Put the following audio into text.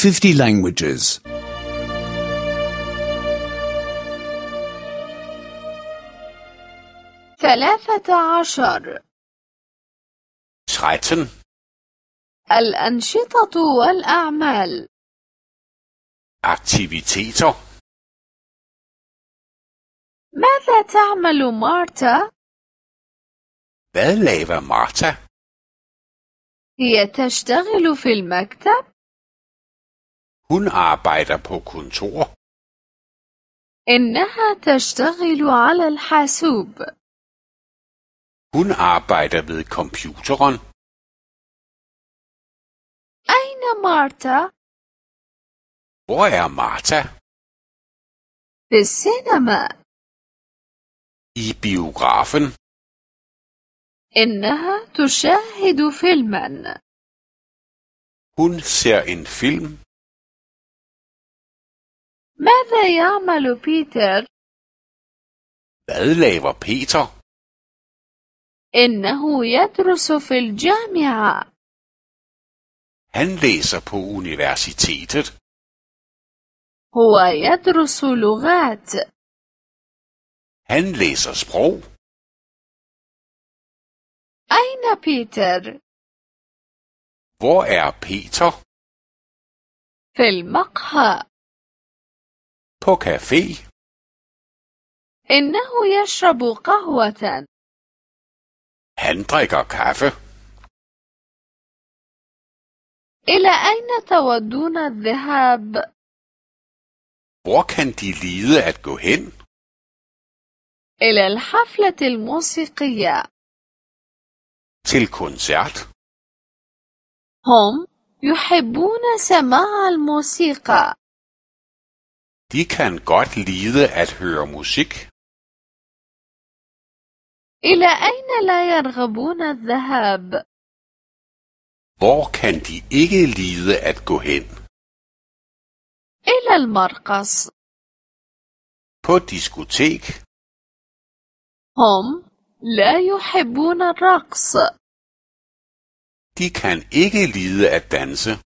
50 languages. 13. 13. الأنشطة والأعمال. Aktiviteter. ماذا تعمل مارتا؟ Hvad laver Martha? هي تشتغل في المكتب. Hun arbejder på kontor. إنها تشتغل على الحاسوب. Hun arbejder ved computeren. أين مارتا؟ Hvor er Martha? في السينما. I biografen. إنها تشاهد فيلما. Hun ser en film. ماذا يعمل بيتر؟ Hvad laver Peter? إنه يدرس في الجامعة. Han læser på universitetet. هو يدرس لغات. Han læser sprog. أين بيتر؟ Hvor er Peter? في المقهى. På café. إنه يشرب قهوة. Han drikker kaffe. إلى أين تودون الذهاب؟ Hvor kan de lide at gå hen? إلى الحفلة الموسيقية. Til koncert. هم يحبون سماع الموسيقى. De kan godt lide at høre musik. إلى أين لا يرغبون الذهاب؟ Hvor kan de ikke lide at gå hen? إلى المرقص. På diskotek. هم لا يحبون الرقص. De kan ikke lide at danse.